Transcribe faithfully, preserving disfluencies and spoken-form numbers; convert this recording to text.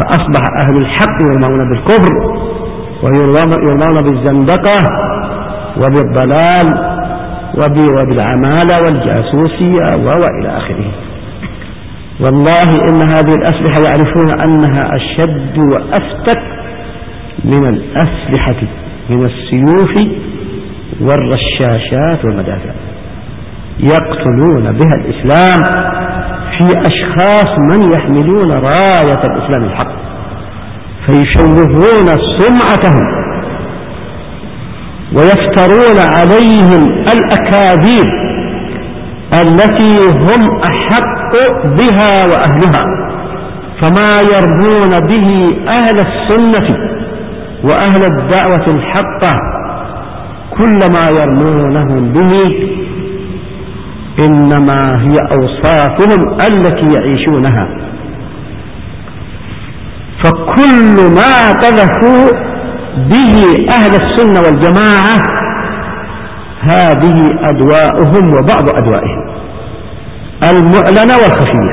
فأصبح أهل الحق يرمون بالكفر ويرمون بالزندقة وبالضلال وبالعمالة والجاسوسية وإلى آخره. والله إن هذه الأسلحة يعرفون أنها أشد وأفتك من الأسلحة من السيوف والرشاشات والمدافع. يقتلون بها الإسلام في أشخاص من يحملون راية الإسلام الحق، فيشوهون سمعتهم ويفترون عليهم الأكاذيب التي هم أحق بها وأهلها، فما يرمون به أهل السنة وأهل الدعوة الحقة كل ما يرمونهم به إنما هي أوصافهم التي يعيشونها. فكل ما قذفوا به أهل السنة والجماعة هذه أدواؤهم وبعض أدوائهم المعلنة والخفية.